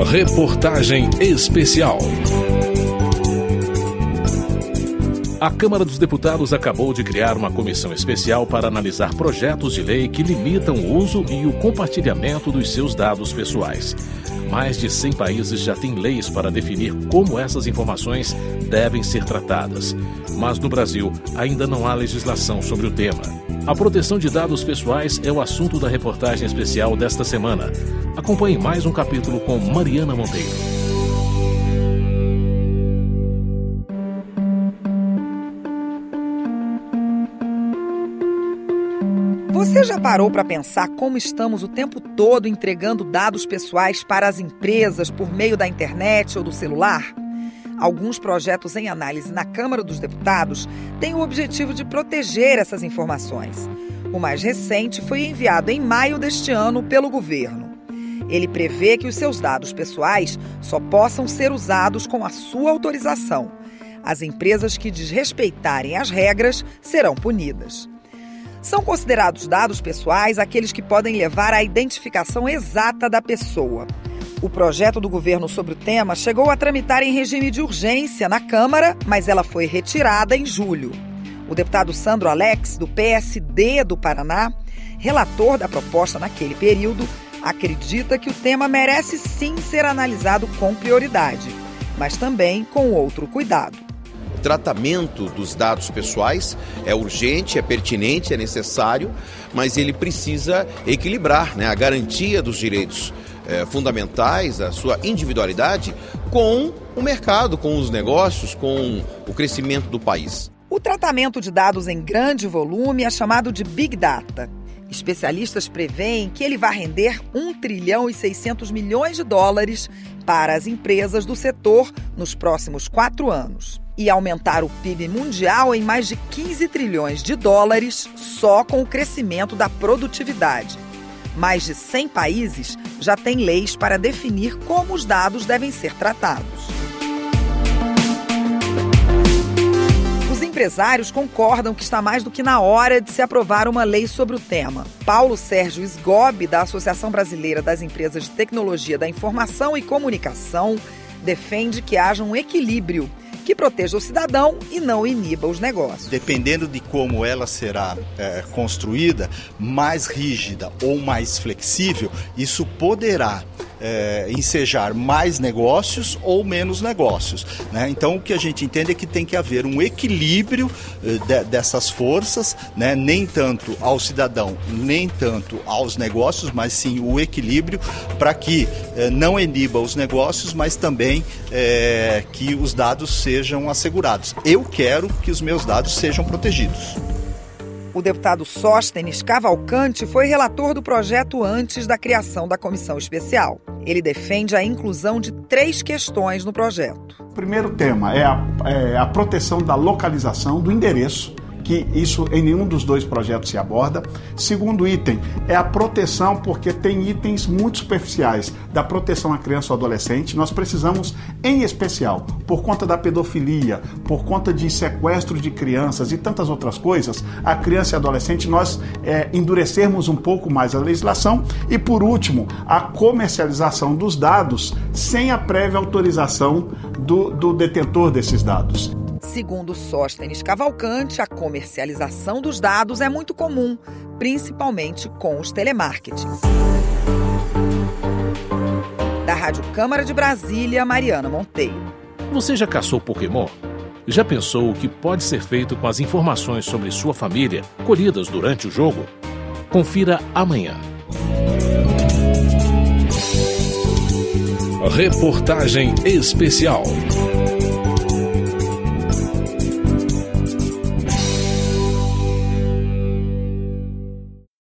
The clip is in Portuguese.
Reportagem especial. A Câmara dos Deputados acabou de criar uma comissão especial para analisar projetos de lei que limitam o uso e o compartilhamento dos seus dados pessoais. Mais de 100 países já têm leis para definir como essas informações devem ser tratadas. Mas no Brasil ainda não há legislação sobre o tema. A proteção de dados pessoais é o assunto da reportagem especial desta semana. Acompanhe mais um capítulo com Mariana Monteiro. Você já parou para pensar como estamos o tempo todo entregando dados pessoais para as empresas por meio da internet ou do celular? Alguns projetos em análise na Câmara dos Deputados têm o objetivo de proteger essas informações. O mais recente foi enviado em maio deste ano pelo governo. Ele prevê que os seus dados pessoais só possam ser usados com a sua autorização. As empresas que desrespeitarem as regras serão punidas. São considerados dados pessoais aqueles que podem levar à identificação exata da pessoa. O projeto do governo sobre o tema chegou a tramitar em regime de urgência na Câmara, mas ela foi retirada em julho. O deputado Sandro Alex, do PSD do Paraná, relator da proposta naquele período, acredita que o tema merece sim ser analisado com prioridade, mas também com outro cuidado. O tratamento dos dados pessoais é urgente, é pertinente, é necessário, mas ele precisa equilibrar, a garantia dos direitos fundamentais, a sua individualidade, com o mercado, com os negócios, com o crescimento do país. O tratamento de dados em grande volume é chamado de Big Data. Especialistas preveem que ele vai render 1 trilhão e 600 milhões de dólares para as empresas do setor nos próximos 4 anos e aumentar o PIB mundial em mais de 15 trilhões de dólares só com o crescimento da produtividade. Mais de 100 países já têm leis para definir como os dados devem ser tratados. Os empresários concordam que está mais do que na hora de se aprovar uma lei sobre o tema. Paulo Sérgio Sgobi, da Associação Brasileira das Empresas de Tecnologia da Informação e Comunicação, defende que haja um equilíbrio que proteja o cidadão e não iniba os negócios. Dependendo de como ela será construída, mais rígida ou mais flexível, isso poderá ensejar mais negócios ou menos negócios, Então, o que a gente entende é que tem que haver um equilíbrio dessas forças, Nem tanto ao cidadão, nem tanto aos negócios, mas sim o equilíbrio para que não iniba os negócios, mas também que os dados sejam assegurados. Eu quero que os meus dados sejam protegidos. O deputado Sóstenes Cavalcante foi relator do projeto antes da criação da comissão especial. Ele defende a inclusão de 3 questões no projeto. O primeiro tema é a proteção da localização do endereço, que isso em nenhum dos 2 projetos se aborda. Segundo item é a proteção, porque tem itens muito superficiais da proteção à criança ou adolescente. Nós precisamos, em especial, por conta da pedofilia, por conta de sequestro de crianças e tantas outras coisas, a criança e adolescente, nós endurecermos um pouco mais a legislação. E, por último, a comercialização dos dados sem a prévia autorização do detentor desses dados. Segundo Sóstenes Cavalcante, a comercialização dos dados é muito comum, principalmente com os telemarketings. Da Rádio Câmara de Brasília, Mariana Monteiro. Você já caçou Pokémon? Já pensou o que pode ser feito com as informações sobre sua família colhidas durante o jogo? Confira amanhã. Reportagem especial.